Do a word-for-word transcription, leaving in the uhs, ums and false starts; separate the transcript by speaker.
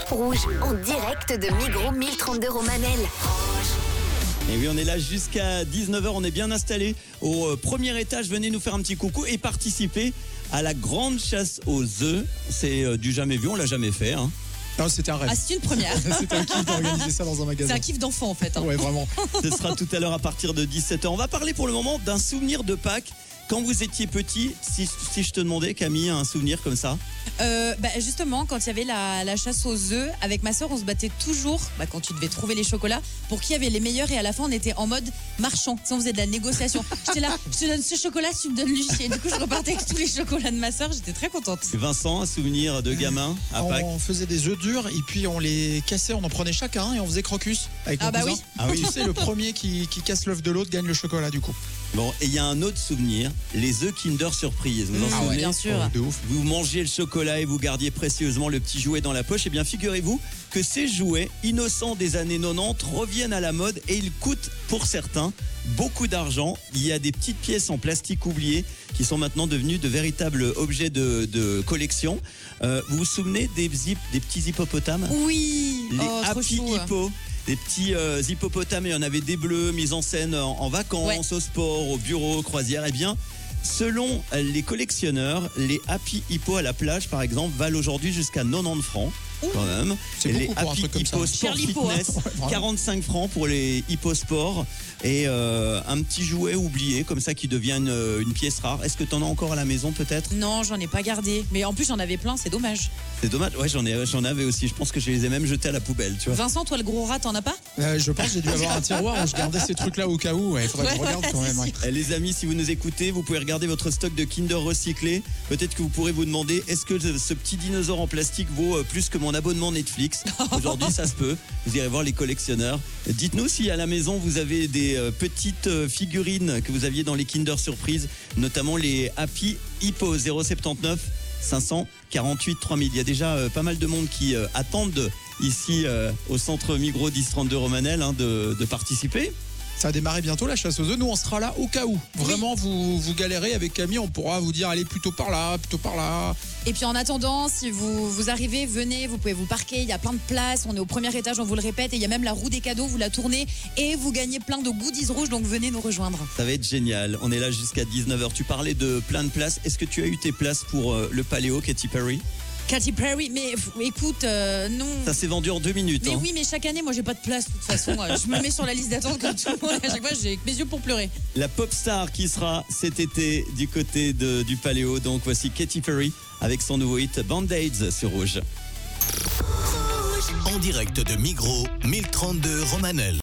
Speaker 1: Rouge, en direct de Migros mille trente-deux Romanel.
Speaker 2: Et oui, on est là jusqu'à dix-neuf heures, on est bien installé au euh, premier étage. Venez nous faire un petit coucou et participer à la grande chasse aux œufs. C'est euh, du jamais vu, on l'a jamais fait. Hein.
Speaker 3: Non, c'était un rêve.
Speaker 4: Ah, c'est une première.
Speaker 3: C'était un kiff d'organiser ça dans un magasin.
Speaker 4: C'est un kiff d'enfant en fait. Hein.
Speaker 3: Ouais, vraiment.
Speaker 2: Ce sera tout à l'heure à partir de dix-sept heures. On va parler pour le moment d'un souvenir de Pâques. Quand vous étiez petit, si, si je te demandais, Camille, un souvenir comme ça?
Speaker 4: Euh, bah, justement, quand il y avait la, la chasse aux œufs, avec ma soeur, on se battait toujours, bah, quand tu devais trouver les chocolats, pour qui avait les meilleurs. Et à la fin, on était en mode marchand. Tu sais, on faisait de la négociation. J'étais là, je te donne ce chocolat, tu me donnes lui. Et du coup, je repartais avec tous les chocolats de ma soeur. J'étais très contente.
Speaker 2: Vincent, un souvenir de gamin à Pâques?
Speaker 3: On faisait des œufs durs et puis on les cassait, on en prenait chacun et on faisait crocus avec
Speaker 4: Ah
Speaker 3: mon
Speaker 4: bah
Speaker 3: cousin.
Speaker 4: oui.
Speaker 2: Ah oui.
Speaker 3: Tu sais, le premier qui, qui casse l'œuf de l'autre gagne le chocolat du coup.
Speaker 2: Bon, et il y a un autre souvenir, les œufs Kinder Surprise. Vous en
Speaker 4: Mmh,
Speaker 2: souvenez?
Speaker 4: bien sûr.
Speaker 3: Oh, de ouf.
Speaker 2: Vous mangez le chocolat et vous gardiez précieusement le petit jouet dans la poche. Eh bien, figurez-vous que ces jouets innocents des années quatre-vingt-dix reviennent à la mode et ils coûtent pour certains beaucoup d'argent. Il y a des petites pièces en plastique oubliées qui sont maintenant devenues de véritables objets de, de collection. Euh, vous vous souvenez des, zip, des petits hippopotames?
Speaker 4: Oui.
Speaker 2: Les
Speaker 4: Oh, trop
Speaker 2: Happy
Speaker 4: chou.
Speaker 2: Hippo. Des petits euh, hippopotames, il y en avait des bleus mis en scène en, en vacances,
Speaker 4: Ouais.
Speaker 2: au sport, au bureau, aux croisières. Eh bien, selon les collectionneurs, les Happy Hippo à la plage, par exemple, valent aujourd'hui jusqu'à quatre-vingt-dix francs. Quand même.
Speaker 3: C'est
Speaker 2: Et les
Speaker 3: beaucoup pour un
Speaker 2: Happy
Speaker 3: truc comme ça.
Speaker 2: Hippo
Speaker 4: Cher
Speaker 2: Sport
Speaker 4: l'hippo, hein.
Speaker 2: Fitness,
Speaker 3: Ouais, vraiment.
Speaker 2: quarante-cinq francs pour les Hippo Sport. Et euh, un petit jouet oublié, comme ça, qui devient une, une pièce rare. Est-ce que tu en as encore à la maison, peut-être?
Speaker 4: Non, j'en ai pas gardé. Mais en plus, j'en avais plein, c'est dommage.
Speaker 2: C'est dommage. Ouais, j'en ai, j'en avais aussi. Je pense que je les ai même jetés à la poubelle, tu vois.
Speaker 4: Vincent, toi, le gros rat, t'en as pas?
Speaker 3: Euh, je pense que j'ai dû avoir un tiroir où je gardais ces trucs-là au cas où. Il faudrait que je
Speaker 4: Ouais,
Speaker 3: regarde
Speaker 4: ouais,
Speaker 3: quand même.
Speaker 4: c'est
Speaker 3: ouais.
Speaker 4: sûr.
Speaker 2: Eh, les amis, si vous nous écoutez, vous pouvez regarder votre stock de Kinder recyclé. Peut-être que vous pourrez vous demander, est-ce que ce ce petit dinosaure en plastique vaut euh, plus que mon abonnement Netflix? Aujourd'hui, ça se peut. Vous irez voir les collectionneurs. Dites-nous si à la maison, vous avez des euh, petites euh, figurines que vous aviez dans les Kinder Surprise, notamment les Happy Hippo. Zéro sept neuf cinq cent quarante-huit trois mille. Il y a déjà euh, pas mal de monde qui euh, attendent ici euh, au centre Migros dix trente-deux Romanel hein, de, de participer.
Speaker 3: Ça a démarré bientôt la chasse aux œufs. Nous, on sera là au cas où. Vraiment, vous, vous galérez avec Camille, on pourra vous dire allez plutôt par là, plutôt par là.
Speaker 4: Et puis en attendant, si vous, vous arrivez, venez, vous pouvez vous parquer, il y a plein de places, on est au premier étage, on vous le répète, et il y a même la roue des cadeaux, vous la tournez et vous gagnez plein de goodies rouges, donc venez nous rejoindre.
Speaker 2: Ça va être génial. On est là jusqu'à dix-neuf heures. Tu parlais de plein de places. Est-ce que tu as eu tes places pour euh, le Paléo, Katy Perry?
Speaker 4: Katy Perry, mais f- écoute, euh, non.
Speaker 2: Ça s'est vendu en deux minutes.
Speaker 4: Mais
Speaker 2: hein.
Speaker 4: oui, mais chaque année, moi j'ai pas de place de toute façon. Euh, Je me mets sur la liste d'attente comme tout le monde et à chaque fois j'ai que mes yeux pour pleurer.
Speaker 2: La pop star qui sera cet été du côté de, du Paléo. Donc voici Katy Perry avec son nouveau hit Band-Aids sur Rouge.
Speaker 5: En direct de Migros mille trente-deux Romanel.